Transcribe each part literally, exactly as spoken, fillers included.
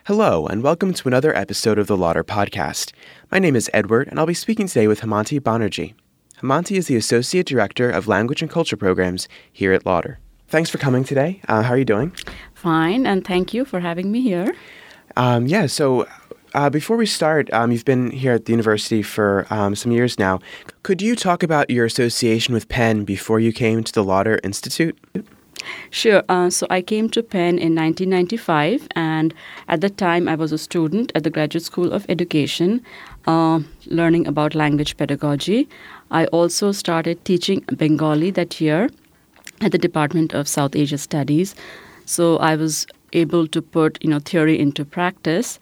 Hello, and welcome to another episode of the Lauder Podcast. My name is Edward, and I'll be speaking today with Hemanti Banerjee. Hemanti is the Associate Director of Language and Culture Programs here at Lauder. Thanks for coming today. Uh, how are you doing? Fine, and thank you for having me here. Um, yeah, so uh, before we start, um, you've been here at the university for um, some years now. Could you talk about your association with Penn before you came to the Lauder Institute? Sure. Uh, so I came to Penn in nineteen ninety-five, and at the time I was a student at the Graduate School of Education, uh, learning about language pedagogy. I also started teaching Bengali that year at the Department of South Asia Studies. So I was able to put, you know, theory into practice.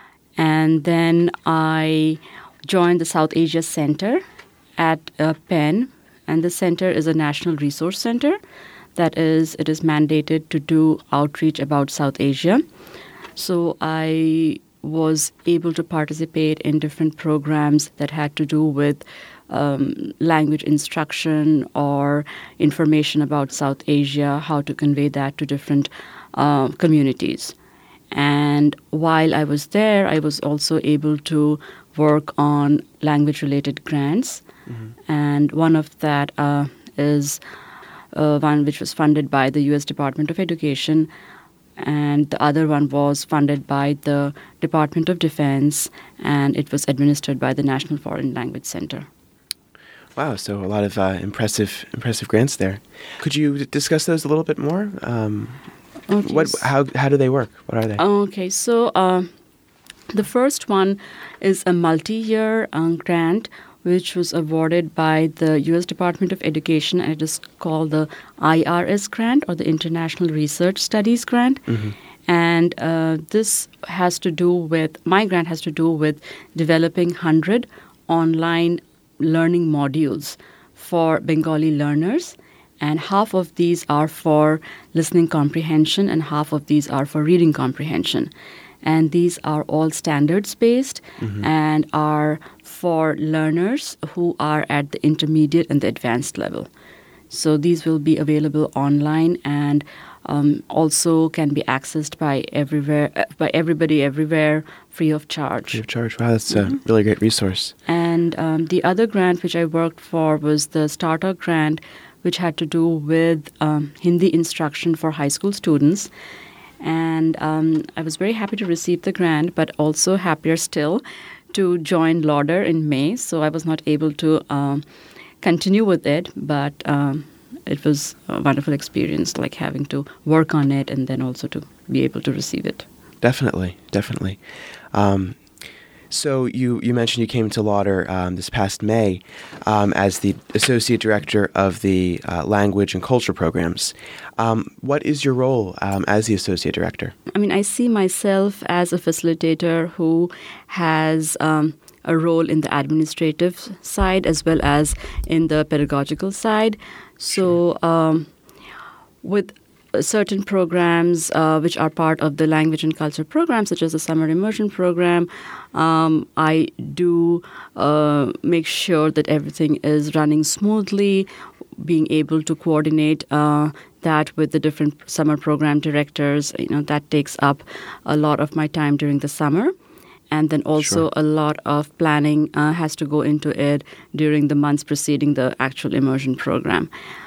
And then I joined the South Asia Center at uh, Penn, and the center is a national resource center. That is, it is mandated to do outreach about South Asia. So I was able to participate in different programs that had to do with um, language instruction or information about South Asia, how to convey that to different uh, communities. And while I was there, I was also able to work on language-related grants. Mm-hmm. And one of that uh, is Uh, one which was funded by the U S Department of Education, and the other one was funded by the Department of Defense, and it was administered by the National Foreign Language Center. Wow, so a lot of uh, impressive impressive grants there. Could you d- discuss those a little bit more? Um, okay. What, how, how do they work? What are they? Okay, so uh, the first one is a multi-year um, grant which was awarded by the U S Department of Education, and it is called the I R S grant, or the International Research Studies grant. Mm-hmm. And uh, this has to do with, my grant has to do with developing one hundred online learning modules for Bengali learners. And half of these are for listening comprehension, and half of these are for reading comprehension. And these are all standards-based mm-hmm. and are for learners who are at the intermediate and the advanced level. So these will be available online and um, also can be accessed by everywhere, uh, by everybody everywhere, free of charge. Free of charge. Wow, that's mm-hmm. a really great resource. And um, the other grant which I worked for was the Starter grant, which had to do with um, Hindi instruction for high school students. And um, I was very happy to receive the grant, but also happier still to join Lauder in May. So I was not able to um, continue with it, but um, it was a wonderful experience, like having to work on it and then also to be able to receive it. Definitely, definitely. Um, so you, you mentioned you came to Lauder um, this past May um, as the Associate Director of the uh, Language and Culture Programs. Um, what is your role um, as the Associate Director? I mean, I see myself as a facilitator who has um, a role in the administrative side as well as in the pedagogical side. So um, with certain programs uh, which are part of the language and culture program, such as the summer immersion program, um, I do uh, make sure that everything is running smoothly, being able to coordinate uh, that with the different summer program directors. You know, that takes up a lot of my time during the summer. And then also Sure. a lot of planning uh, has to go into it during the months preceding the actual immersion program.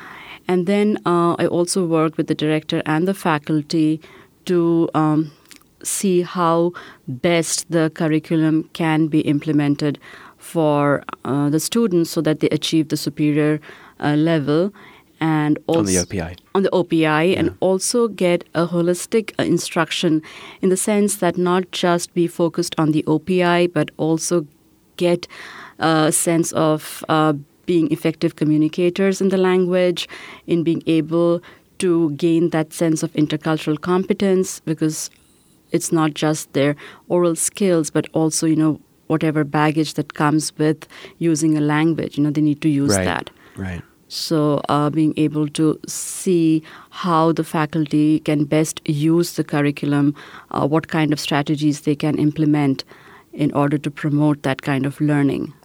And then uh, I also work with the director and the faculty to um, see how best the curriculum can be implemented for uh, the students so that they achieve the superior uh, level. And also on the O P I. On the O P I, yeah. and also get a holistic uh, instruction in the sense that not just be focused on the O P I, but also get a sense of uh, being effective communicators in the language, in being able to gain that sense of intercultural competence, because it's not just their oral skills, but also, you know, whatever baggage that comes with using a language, you know, they need to use right. that. Right. So uh, being able to see how the faculty can best use the curriculum, uh, what kind of strategies they can implement in order to promote that kind of learning.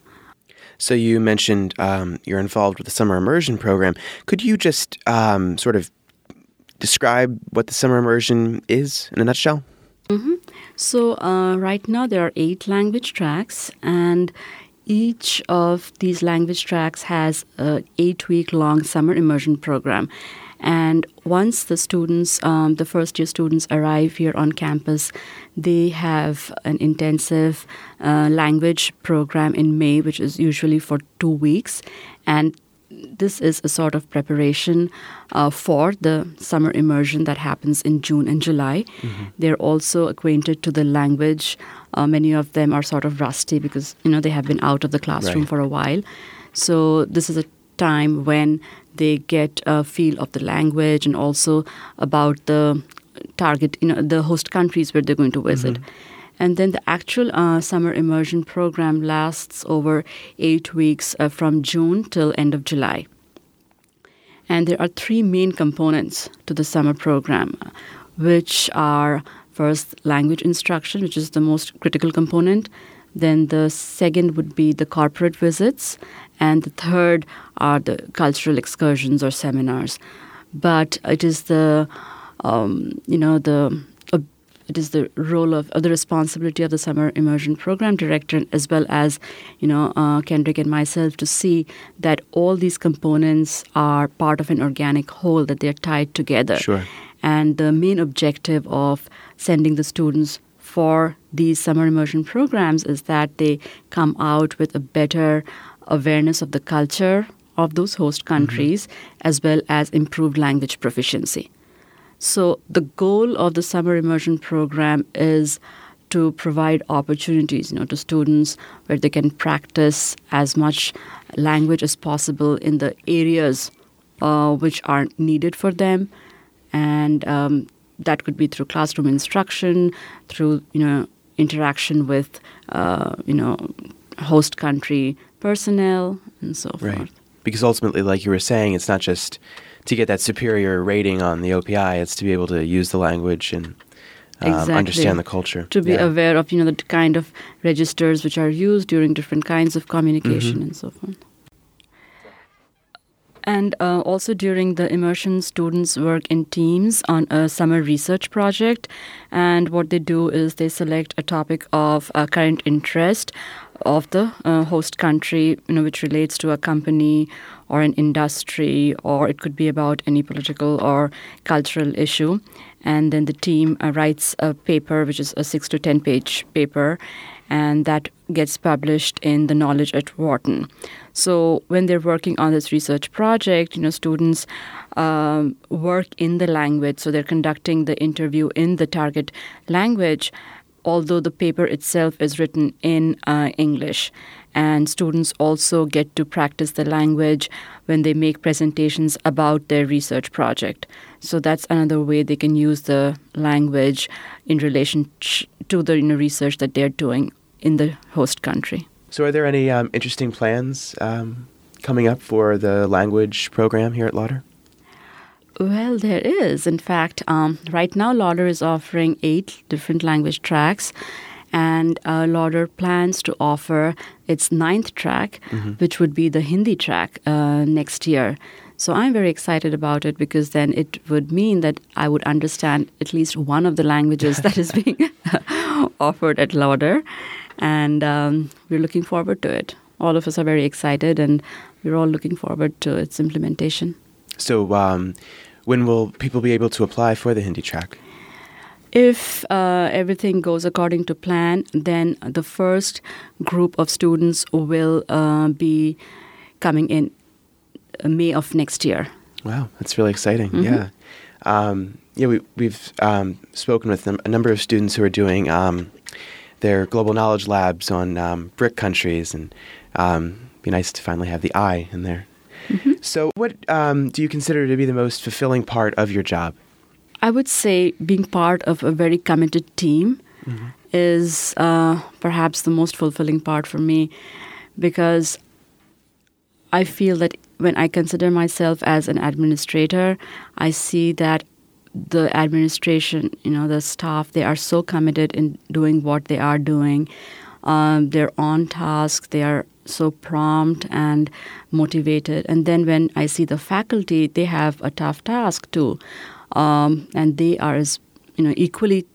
So you mentioned um, you're involved with the summer immersion program. Could you just um, sort of describe what the summer immersion is in a nutshell? Mm-hmm. So uh, right now there are eight language tracks, and each of these language tracks has an eight-week-long summer immersion program. And once the students, um, the first-year students arrive here on campus, they have an intensive uh, language program in May, which is usually for two weeks. And this is a sort of preparation uh, for the summer immersion that happens in June and July. Mm-hmm. They're also acquainted to the language. Uh, many of them are sort of rusty because, you know, they have been out of the classroom Right. for a while. So this is a time when they get a feel of the language and also about the target, you know, the host countries where they're going to visit. Mm-hmm. And then the actual uh, summer immersion program lasts over eight weeks uh, from June till end of July. And there are three main components to the summer program, which are first language instruction, which is the most critical component. Then the second would be the corporate visits. And the third are the cultural excursions or seminars. But it is the, um, you know, the It is the role of, or the responsibility of the summer immersion program director, as well as, you know, uh, Kendrick and myself, to see that all these components are part of an organic whole, that they're tied together. Sure. And the main objective of sending the students for these summer immersion programs is that they come out with a better awareness of the culture of those host countries, mm-hmm. as well as improved language proficiency. So the goal of the summer immersion program is to provide opportunities, you know, to students where they can practice as much language as possible in the areas uh, which are needed for them, and um, that could be through classroom instruction, through, you know, interaction with uh, you know, host country personnel, and so Right. forth. Because ultimately, like you were saying, it's not just to get that superior rating on the O P I, it's to be able to use the language and um, Exactly. understand the culture. To be Yeah. aware of, you know, the kind of registers which are used during different kinds of communication, mm-hmm. and so forth. And uh, also during the immersion, students work in teams on a summer research project. And what they do is they select a topic of uh, current interest of the uh, host country, you know, which relates to a company or an industry, or it could be about any political or cultural issue. And then the team uh, writes a paper, which is a six to ten page paper, and that gets published in the Knowledge at Wharton. So when they're working on this research project, you know, students um, work in the language. So they're conducting the interview in the target language, although the paper itself is written in uh, English. And students also get to practice the language when they make presentations about their research project. So that's another way they can use the language in relation to the, you know, research that they're doing in the host country. So are there any um, interesting plans um, coming up for the language program here at Lauder? Well, there is. In fact, um, right now Lauder is offering eight different language tracks, and uh, Lauder plans to offer its ninth track, mm-hmm. which would be the Hindi track uh, next year. So I'm very excited about it, because then it would mean that I would understand at least one of the languages that is being offered at Lauder, and um, we're looking forward to it. All of us are very excited, and we're all looking forward to its implementation. So um, when will people be able to apply for the Hindi track? If uh, everything goes according to plan, then the first group of students will uh, be coming in May of next year. Wow, that's really exciting. Mm-hmm. Yeah. Um, yeah, we, we've um, spoken with them, a number of students who are doing um, their global knowledge labs on um, BRIC countries, and um, it'd be nice to finally have the I in there. Mm-hmm. So what um, do you consider to be the most fulfilling part of your job? I would say being part of a very committed team mm-hmm. is uh, perhaps the most fulfilling part for me, because I feel that when I consider myself as an administrator, I see that the administration, you know, the staff, they are so committed in doing what they are doing. Um, they're on task, they are so prompt and motivated. And then when I see the faculty, they have a tough task too. Um, and they are as, you know, equally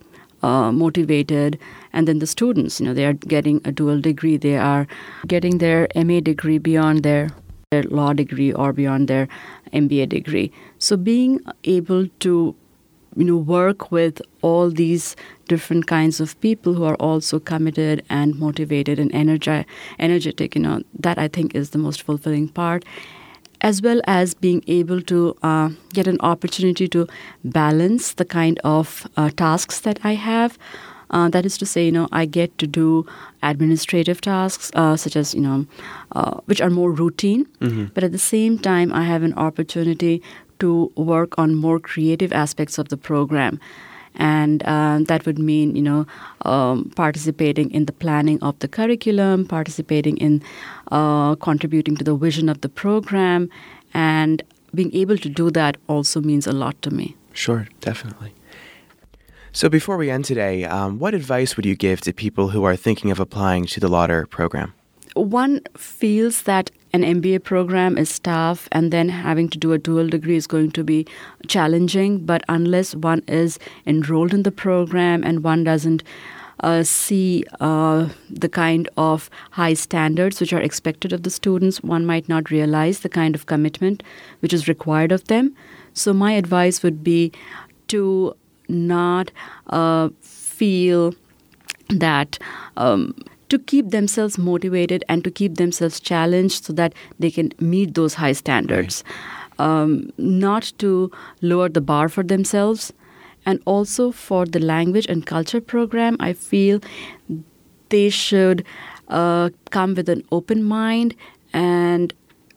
uh, motivated. And then the students, you know, they are getting a dual degree. They are getting their M A degree beyond their, their law degree or beyond their M B A degree. So being able to, you know, work with all these different kinds of people who are also committed and motivated and energi- energetic, you know, that I think is the most fulfilling part, as well as being able to uh, get an opportunity to balance the kind of uh, tasks that I have. Uh, that is to say, you know, I get to do administrative tasks, uh, such as, you know, uh, which are more routine. Mm-hmm. But at the same time, I have an opportunity to work on more creative aspects of the program. And uh, that would mean, you know, um, participating in the planning of the curriculum, participating in uh, contributing to the vision of the program. And being able to do that also means a lot to me. Sure, definitely. So before we end today, um, what advice would you give to people who are thinking of applying to the Lauder program? One feels that an M B A program is tough, and then having to do a dual degree is going to be challenging. But unless one is enrolled in the program and one doesn't uh, see uh, the kind of high standards which are expected of the students, one might not realize the kind of commitment which is required of them. So my advice would be to not uh, feel that um, to keep themselves motivated and to keep themselves challenged so that they can meet those high standards. Right. Um, not to lower the bar for themselves. And also for the language and culture program, I feel they should uh, come with an open mind and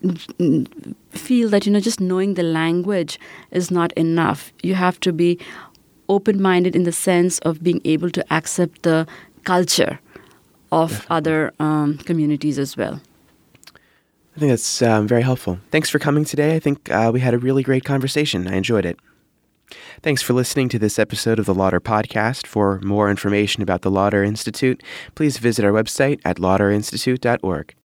feel that, you know, just knowing the language is not enough. You have to be open-minded in the sense of being able to accept the culture of Definitely. other um, communities as well. I think that's um, very helpful. Thanks for coming today. I think uh, we had a really great conversation. I enjoyed it. Thanks for listening to this episode of the Lauder Podcast. For more information about the Lauder Institute, please visit our website at lauder institute dot org.